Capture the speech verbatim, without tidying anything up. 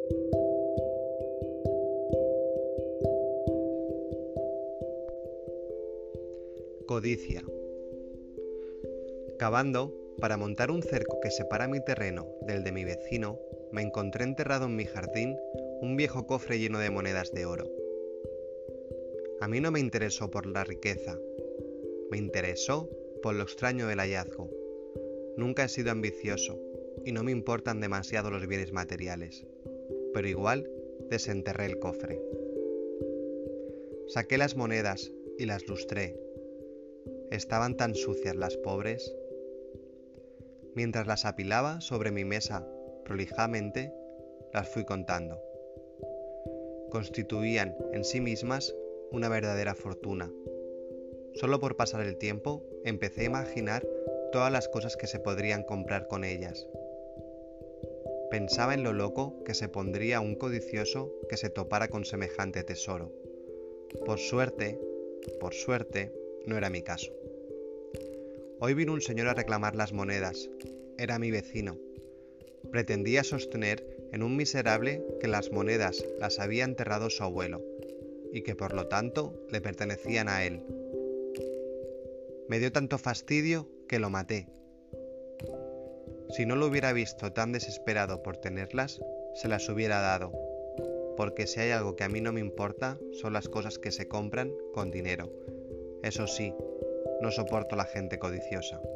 Codicia. Cavando para montar un cerco que separa mi terreno del de mi vecino, me encontré enterrado en mi jardín un viejo cofre lleno de monedas de oro. A mí no me interesó por la riqueza, me interesó por lo extraño del hallazgo. Nunca he sido ambicioso y no me importan demasiado los bienes materiales, pero igual desenterré el cofre. Saqué las monedas y las lustré. Estaban tan sucias las pobres. Mientras las apilaba sobre mi mesa prolijamente, las fui contando. Constituían en sí mismas una verdadera fortuna. Solo por pasar el tiempo empecé a imaginar todas las cosas que se podrían comprar con ellas. Pensaba en lo loco que se pondría un codicioso que se topara con semejante tesoro. Por suerte, por suerte, no era mi caso. Hoy vino un señor a reclamar las monedas. Era mi vecino. Pretendía sostener en un miserable que las monedas las había enterrado su abuelo y que por lo tanto le pertenecían a él. Me dio tanto fastidio que lo maté. Si no lo hubiera visto tan desesperado por tenerlas, se las hubiera dado, porque si hay algo que a mí no me importa son las cosas que se compran con dinero. Eso sí, no soporto la gente codiciosa.